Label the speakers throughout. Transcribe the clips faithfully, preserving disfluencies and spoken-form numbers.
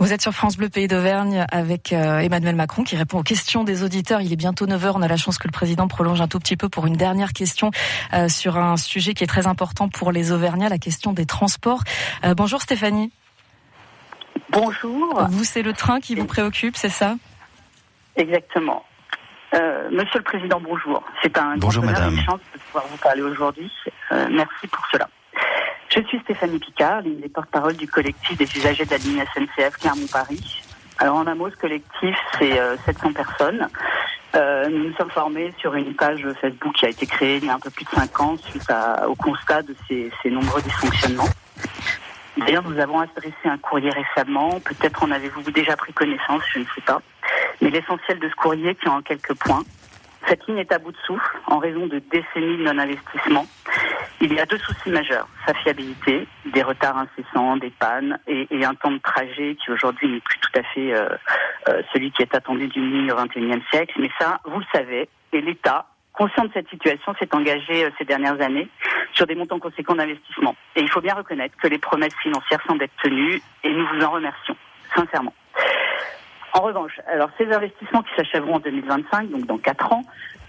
Speaker 1: Vous êtes sur France Bleu Pays d'Auvergne avec euh, Emmanuel Macron qui répond aux questions des auditeurs. Il est bientôt neuf heures. On a la chance que le président prolonge un tout petit peu pour une dernière question euh, sur un sujet qui est très important pour les Auvergnats, la question des transports. Euh, bonjour Stéphanie.
Speaker 2: Bonjour.
Speaker 1: Vous, c'est le train qui vous préoccupe, c'est ça ?
Speaker 2: Exactement. Euh, Monsieur le Président, bonjour. C'est un
Speaker 3: bonjour,
Speaker 2: grand honneur et une
Speaker 3: madame.
Speaker 2: chance de pouvoir vous parler aujourd'hui. Euh, merci pour cela. Je suis Stéphanie Picard, l'une des porte-parole du collectif des usagers de la ligne S N C F Clermont-Paris. Alors en un mot, ce collectif, c'est euh, sept cents personnes. Euh, nous nous sommes formés sur une page Facebook qui a été créée il y a un peu plus de cinq ans suite à, au constat de ces, ces nombreux dysfonctionnements. D'ailleurs, nous avons adressé un courrier récemment. Peut-être en avez-vous déjà pris connaissance, je ne sais pas. Mais l'essentiel de ce courrier tient en quelques points. Cette ligne est à bout de souffle en raison de décennies de non-investissement. Il y a deux soucis majeurs, sa fiabilité, des retards incessants, des pannes et, et un temps de trajet qui aujourd'hui n'est plus tout à fait euh, euh, celui qui est attendu d'une ligne au vingt et unième siècle. Mais ça, vous le savez, et l'État, conscient de cette situation, s'est engagé euh, ces dernières années sur des montants conséquents d'investissement. Et il faut bien reconnaître que les promesses financières semblent être tenues et nous vous en remercions, sincèrement. En revanche, alors ces investissements qui s'achèveront en deux mille vingt-cinq, donc dans quatre ans,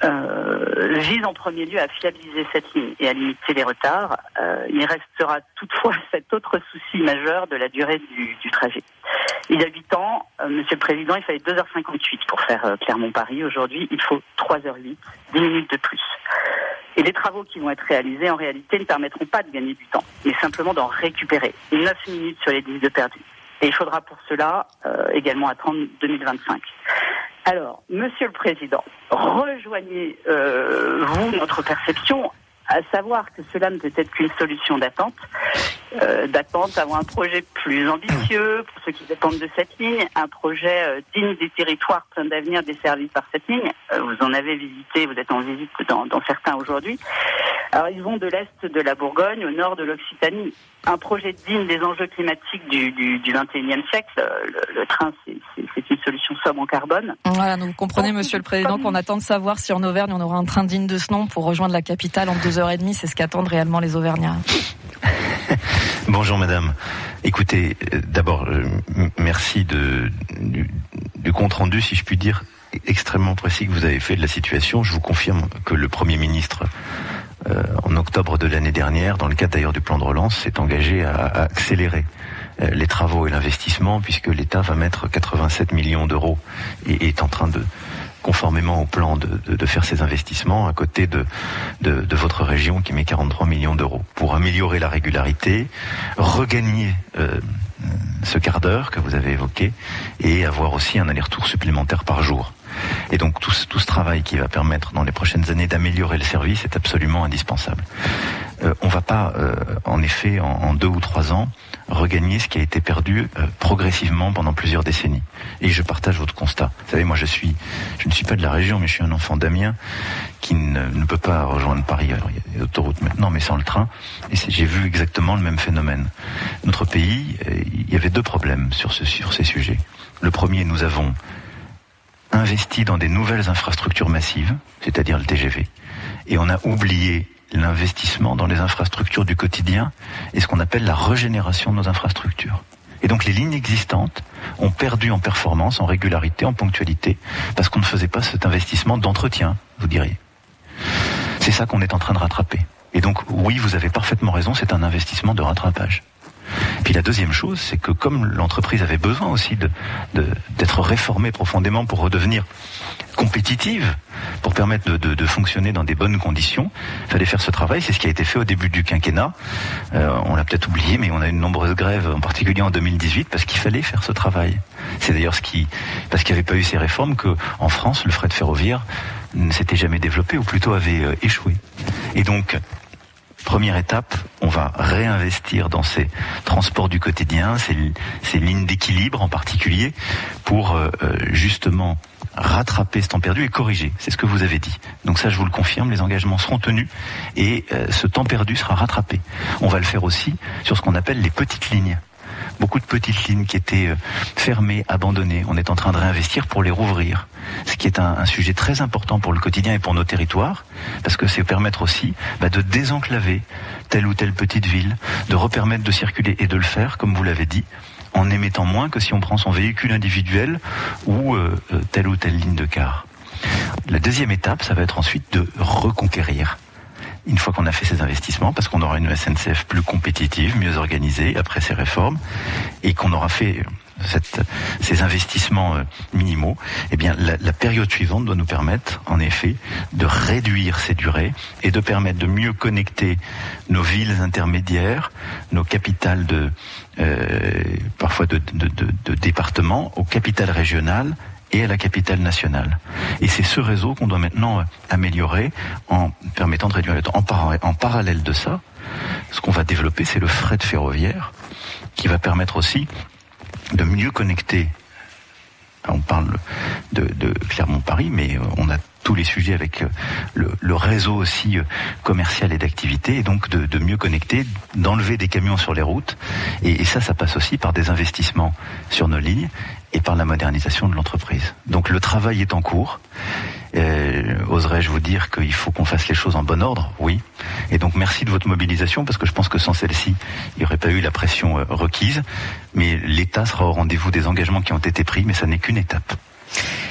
Speaker 2: euh, visent en premier lieu à fiabiliser cette ligne et à limiter les retards. Euh, il restera toutefois cet autre souci majeur de la durée du, du trajet. Il y a huit ans, euh, Monsieur le Président, il fallait deux heures cinquante-huit pour faire euh, Clermont-Paris. Aujourd'hui, il faut trois heures huit, dix minutes de plus. Et les travaux qui vont être réalisés, en réalité, ne permettront pas de gagner du temps, mais simplement d'en récupérer neuf minutes sur les dix de perdus. Et il faudra pour cela euh, également attendre deux mille vingt-cinq. Alors, Monsieur le Président, rejoignez-vous euh, notre perception, à savoir que cela ne peut être qu'une solution d'attente, euh, d'attente avant un projet plus ambitieux pour ceux qui dépendent de cette ligne, un projet euh, digne des territoires plein d'avenir desservis par cette ligne. Euh, vous en avez visité, vous êtes en visite dans, dans certains aujourd'hui. Alors, ils vont de l'est de la Bourgogne au nord de l'Occitanie. Un projet digne des enjeux climatiques du, du, du vingt et unième siècle. Le, le train, c'est, c'est, c'est une solution sobre en carbone.
Speaker 1: Voilà, donc vous comprenez, donc, Monsieur le Président, qu'on attend de savoir si en Auvergne, on aura un train digne de ce nom pour rejoindre la capitale en deux heures trente. C'est ce qu'attendent réellement les Auvergnats.
Speaker 3: Bonjour madame. Écoutez, euh, d'abord, euh, m- merci de, du, du compte-rendu, si je puis dire, extrêmement précis que vous avez fait de la situation. Je vous confirme que le Premier ministre, euh, en octobre de l'année dernière, dans le cadre d'ailleurs du plan de relance, s'est engagé à, à accélérer euh, les travaux et l'investissement, puisque l'État va mettre quatre-vingt-sept millions d'euros et est en train de, conformément au plan de, de, de faire ces investissements, à côté de, de, de votre région qui met quarante-trois millions d'euros pour améliorer la régularité, regagner euh, ce quart d'heure que vous avez évoqué et avoir aussi un aller-retour supplémentaire par jour. Et donc tout ce, tout ce travail qui va permettre dans les prochaines années d'améliorer le service est absolument indispensable. Euh, on ne va pas, euh, en effet, en, en deux ou trois ans, regagner ce qui a été perdu euh, progressivement pendant plusieurs décennies. Et je partage votre constat. Vous savez, moi je suis, je ne suis pas de la région, mais je suis un enfant d'Amiens qui ne, ne peut pas rejoindre Paris. Alors il y a des autoroutes maintenant, mais sans le train. Et c'est, j'ai vu exactement le même phénomène. Notre pays, euh, il y avait deux problèmes sur, ce, sur ces sujets. Le premier, nous avons investi dans des nouvelles infrastructures massives, c'est-à-dire le T G V, et on a oublié l'investissement dans les infrastructures du quotidien et ce qu'on appelle la régénération de nos infrastructures. Et donc les lignes existantes ont perdu en performance, en régularité, en ponctualité, parce qu'on ne faisait pas cet investissement d'entretien, vous diriez. C'est ça qu'on est en train de rattraper. Et donc oui, vous avez parfaitement raison, c'est un investissement de rattrapage. Puis la deuxième chose, c'est que comme l'entreprise avait besoin aussi de, de, d'être réformée profondément pour redevenir compétitive, pour permettre de, de, de fonctionner dans des bonnes conditions, il fallait faire ce travail. C'est ce qui a été fait au début du quinquennat. Euh, on l'a peut-être oublié, mais on a eu de nombreuses grèves, en particulier en deux mille dix-huit, parce qu'il fallait faire ce travail. C'est d'ailleurs ce qui, parce qu'il n'y avait pas eu ces réformes, que en France, le fret ferroviaire ne s'était jamais développé, ou plutôt avait euh, échoué. Et donc, première étape, on va réinvestir dans ces transports du quotidien, ces, ces lignes d'équilibre en particulier, pour euh, justement rattraper ce temps perdu et corriger. C'est ce que vous avez dit. Donc ça, je vous le confirme, les engagements seront tenus et euh, ce temps perdu sera rattrapé. On va le faire aussi sur ce qu'on appelle les petites lignes. Beaucoup de petites lignes qui étaient euh, fermées, abandonnées. On est en train de réinvestir pour les rouvrir. Ce qui est un, un sujet très important pour le quotidien et pour nos territoires, parce que c'est permettre aussi bah, de désenclaver telle ou telle petite ville, de repermettre de circuler et de le faire, comme vous l'avez dit, en émettant moins que si on prend son véhicule individuel ou euh, telle ou telle ligne de car. La deuxième étape, ça va être ensuite de reconquérir. Une fois qu'on a fait ces investissements, parce qu'on aura une S N C F plus compétitive, mieux organisée après ces réformes, et qu'on aura fait cette, ces investissements minimaux, eh bien la, la période suivante doit nous permettre, en effet, de réduire ces durées et de permettre de mieux connecter nos villes intermédiaires, nos capitales de euh, parfois de, de, de, de départements, aux capitales régionales et à la capitale nationale. Et c'est ce réseau qu'on doit maintenant améliorer en permettant de réduire le temps. En, par- en parallèle de ça, ce qu'on va développer, c'est le fret ferroviaire, qui va permettre aussi de mieux connecter. On parle de, de Clermont-Paris, mais on a tous les sujets avec le, le réseau aussi commercial et d'activité, et donc de, de mieux connecter, d'enlever des camions sur les routes. Et, et ça, ça passe aussi par des investissements sur nos lignes et par la modernisation de l'entreprise. Donc le travail est en cours. Euh, oserais-je vous dire qu'il faut qu'on fasse les choses en bon ordre? Oui. Et donc merci de votre mobilisation, parce que je pense que sans celle-ci, il n'y aurait pas eu la pression euh, requise. Mais l'État sera au rendez-vous des engagements qui ont été pris, mais ça n'est qu'une étape.